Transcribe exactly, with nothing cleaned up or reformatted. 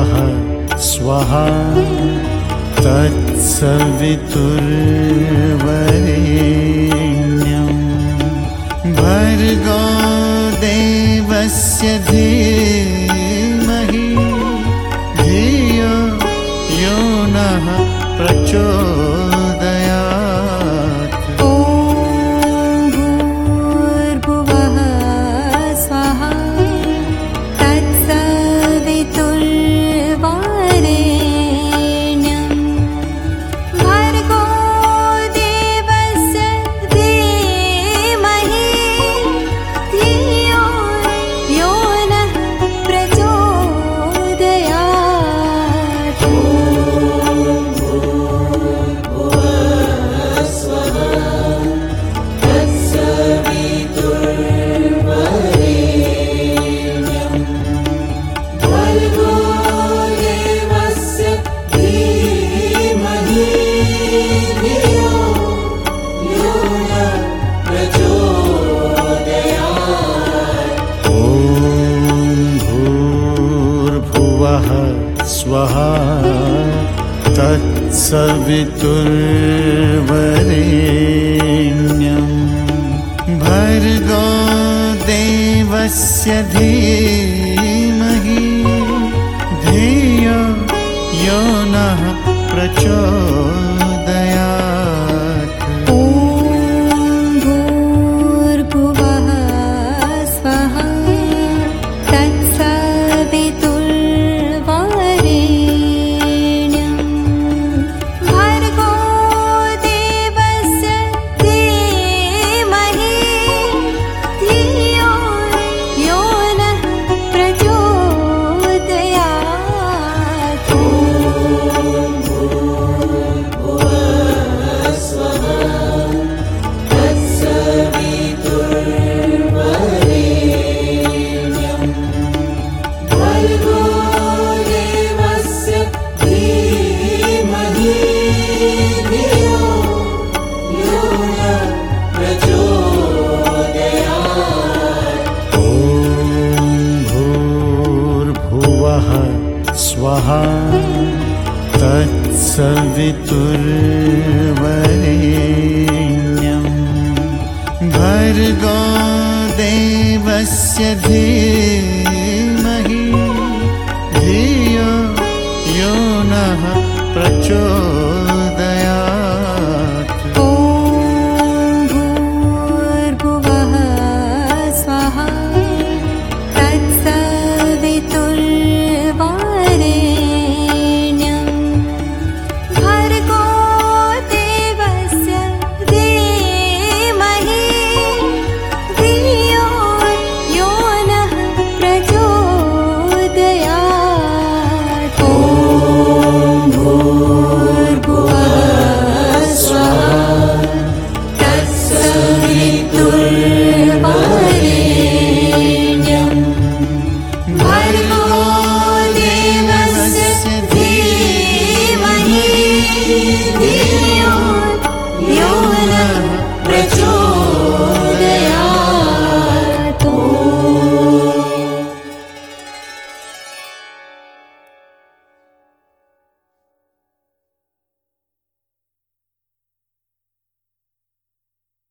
भुवः स्वहा तत्सवितुर्वरेण्यं भर्गो देवस्य धीमहि धियो यो नः प्रचोदयात्। ॐ भूर्भुवः स्वः तत्सवितुर्वरेण्यं भर्गो देवस्य धीमहि धियो यो नः प्रचोदयात्। स्वहा तत्सवितुर्वरेण्यं भर्गो देवस्य धीमहि धियो यो नः प्रचोदयात्। ॐ भूर्भुवः स्वः तत्सवितुर्वरेण्यं भर्गो देवस्य धीमहि धियो यो नः प्रचोदयात्। स्वहा तत्सवितुर्वरेण्यं भर्गो देवस्य धीमहि धियो यो नः प्रचोदयात्।